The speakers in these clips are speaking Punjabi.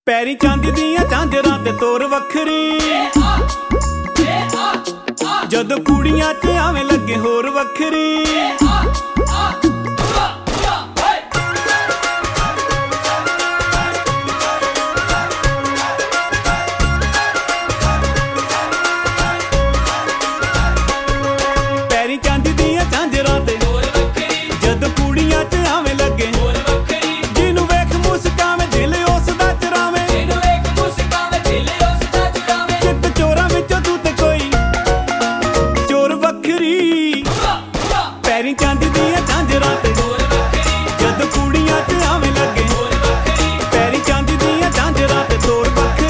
ਪੈਰੀ ਚਾਂਦੀ ਦੀਆਂ ਝਾਂਜਰਾਂ ਤੇ ਤੋਰ ਵੱਖਰੀ। ਜਦੋਂ ਕੁੜੀਆਂ 'ਚ ਆਵੇਂ ਲੱਗੇ ਹੋਰ ਵੱਖਰੀ। ਪੈਰੀ ਚਾਂਦੀ ਦੀਆਂ ਝਾਂਜਰਾਂ ਤੇ ਤੋਰ ਵੱਖਰੀ। ਜਦੋਂ ਕੁੜੀਆਂ 'ਚ ਆਵੇਂ ਲੱਗੇ ਹੋਰ ਵੱਖਰੀ। ਜਿਹਨੂੰ ਵੇਖ ਮੁਸਕਾਵੇਂ ਦਿਲ ਉਸ ਦਾ ਚੁਰਾਵੇਂ। ਜਿਹਨੂੰ ਵੇਖ ਮੁਸਕਾਵੇਂ ਦਿਲ ਉਸ ਦਾ ਚੁਰਾਵੇਂ। ਚਿੱਤ ਚੋਰਾਂ ਵਿੱਚੋਂ ਤੂੰ ਤੇ ਕੋਈ ਚੋਰ ਵੱਖਰੀ। ਪੈਰੀ ਚਾਂਦੀ ਦੀਆਂ ਝਾਂਜਰਾਂ ਤੇ ਤੋਰ ਵੱਖਰੀ। ਜਦੋਂ ਕੁੜੀਆਂ 'ਚ ਆਵੇਂ ਲੱਗੇ ਹੋਰ ਵੱਖਰੀ। ਪੈਰੀ ਚਾਂਦੀ ਦੀਆਂ ਝਾਂਜਰਾਂ ਤੇ ਤੋਰ ਵੱਖਰੀ।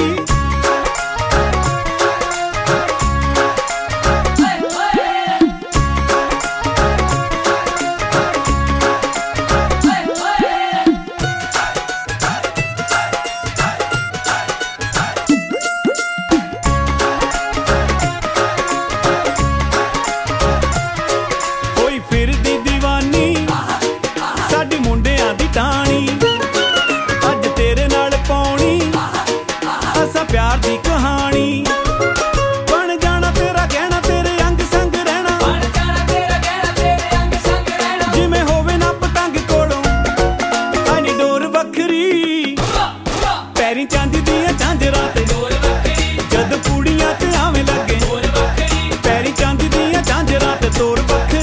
ਫਿਰਦੀ ਦੀਵਾਨੀ ਸਾਡੀ ਮੁੰਡਿਆਂ ਦੀ ਟਾਣੀ। ਅੱਜ ਤੇਰੇ ਨਾਲ ਪਾਉਣੀ ਅਸਾਂ ਪਿਆਰ ਦੀ ਕਹਾਣੀ। ਬਣ ਜਾਣਾ ਤੇਰਾ ਗਹਿਣਾ ਤੇਰੇ ਅੰਗ ਸੰਗ ਰਹਿਣਾ। ਬਣ ਜਾਣਾ ਤੇਰਾ ਗਹਿਣਾ ਤੇਰੇ ਅੰਗ ਸੰਗ ਰਹਿਣਾ। ਜਿਵੇਂ ਹੋਵੇ ਨਾ ਪਤੰਗ ਕੋਲੋਂ ਆਨੀ ਡੋਰ ਵੱਖਰੀ। ਪੈਰੀ ਚਾਂਦੀ ਦੀਆਂ ਝਾਂਜਰਾਂ ਤੇ ਡੋਰ ਵੱਖਰੀ। ਜਦ ਕੁੜੀਆਂ 'ਚ ਆਵੇਂ ਲੱਗੇ ਹੋਰ ਵੱਖਰੀ। ਪੈਰੀ ਚਾਂਦੀ ਦੀਆਂ ਝਾਂਜਰਾਂ ਤੇ ਤੋਰ ਵੱਖਰੀ।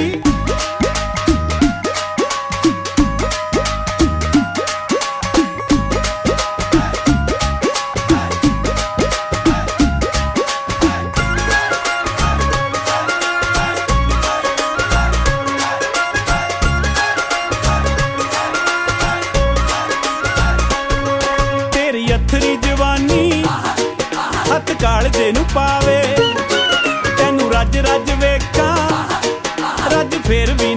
ਅੱਥਰੀ ਜਵਾਨੀ ਹੱਥ ਕਾਲਜੇ ਨੂੰ ਪਾਵੇ। ਤੈਨੂੰ ਰੱਜ ਰੱਜ ਵੇਖਾਂ ਰੱਜ ਫੇਰ ਵੀ